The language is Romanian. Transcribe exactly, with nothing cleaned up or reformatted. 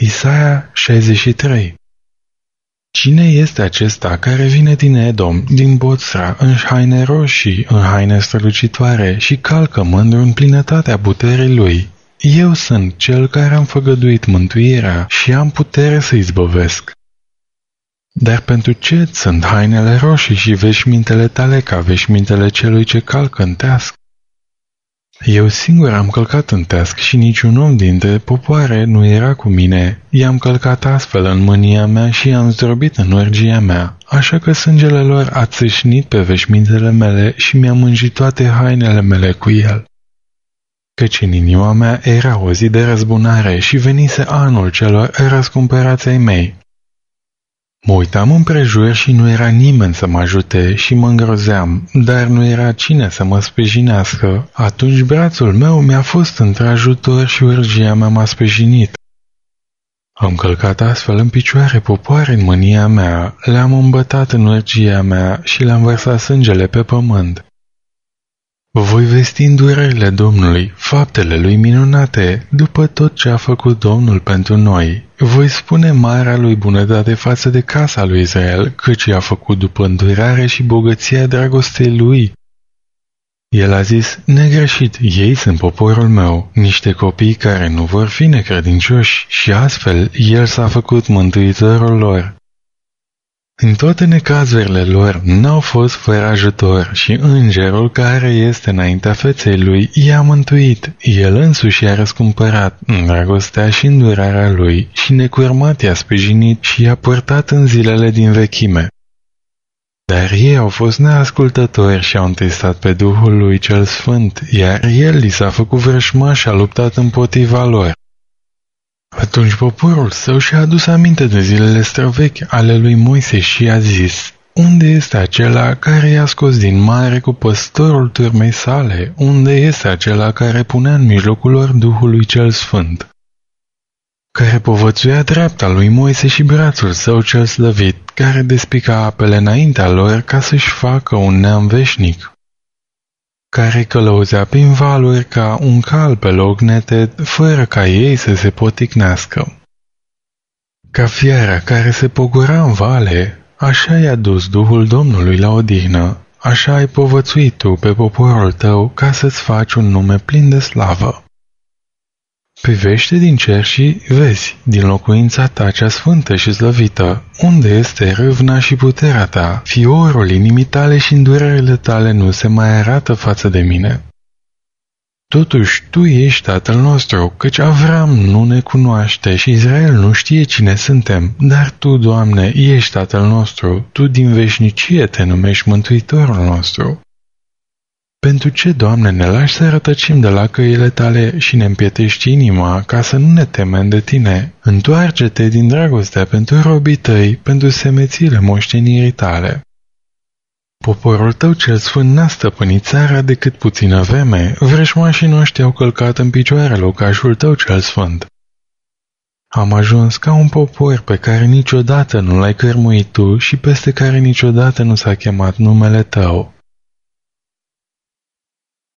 Isaia șaizeci și trei. Cine este acesta care vine din Edom, din Boțra, în haine roșii, în haine strălucitoare și calcă mândru în plinătatea puterii lui? Eu sunt cel care am făgăduit mântuirea și am putere să izbăvesc. Dar pentru ce sunt hainele roșii și veșmintele tale ca veșmintele celui ce calcă în teasc? Eu singur am călcat în teasc și niciun om dintre popoare nu era cu mine. I-am călcat astfel în mânia mea și i-am zdrobit în urgia mea, așa că sângele lor a țâșnit pe veșmintele mele și mi-a mânjit toate hainele mele cu el. Căci în inima mea era o zi de răzbunare și venise anul celor răscumpărați ai mei. Mă uitam împrejur și nu era nimeni să mă ajute și mă îngrozeam, dar nu era cine să mă sprijinească. Atunci brațul meu mi-a fost într-ajutor și urgia mea m-a sprijinit. Am călcat astfel în picioare popoare în mânia mea, le-am îmbătat în urgia mea și le-am vărsat sângele pe pământ. Voi vesti îndurările Domnului, faptele lui minunate, după tot ce a făcut Domnul pentru noi. Voi spune marea lui bunătate față de casa lui Israel, căci i-a făcut după îndurare și bogăția dragostei lui. El a zis, negreșit, ei sunt poporul meu, niște copii care nu vor fi necredincioși, și astfel el s-a făcut mântuitorul lor. În toate necazurile lor n-au fost fără ajutor și îngerul care este înaintea feței lui i-a mântuit. El însuși i-a răscumpărat în dragostea și îndurarea lui și necurmat i-a sprijinit și i-a purtat în zilele din vechime. Dar ei au fost neascultători și au întristat pe Duhul lui cel Sfânt, iar el li s-a făcut vrășmaș și a luptat împotriva lor. Atunci poporul său și-a adus aminte de zilele străvechi ale lui Moise și a zis, unde este acela care i-a scos din mare cu păstorul turmei sale? Unde este acela care punea în mijlocul lor Duhului cel Sfânt? Care povățuia dreapta lui Moise și brațul său cel slăvit, care despica apele înaintea lor ca să-și facă un neam veșnic? Care călăuzea prin valuri ca un cal pe loc neted, fără ca ei să se poticnească. Ca fiara care se pogora în vale, așa i-a dus Duhul Domnului la odihnă, așa ai povățuit tu pe poporul tău ca să-ți faci un nume plin de slavă. Privește din cer și vezi, din locuința ta cea sfântă și slăvită, unde este râvna și puterea ta, fiorul inimii tale și îndurările tale nu se mai arată față de mine. Totuși, tu ești Tatăl nostru, căci Avram nu ne cunoaște și Israel nu știe cine suntem, dar tu, Doamne, ești Tatăl nostru, tu din veșnicie te numești Mântuitorul nostru. Pentru ce, Doamne, ne lași să rătăcim de la căile tale și ne împietești inima ca să nu ne temem de tine? Întoarce-te din dragostea pentru robii tăi, pentru semețile moștenirii tale. Poporul tău cel sfânt n-a stăpânit țara decât puțină vreme, vrăjmașii noștri au călcat în picioare locașul tău cel sfânt. Am ajuns ca un popor pe care niciodată nu l-ai cărmuit tu și peste care niciodată nu s-a chemat numele tău.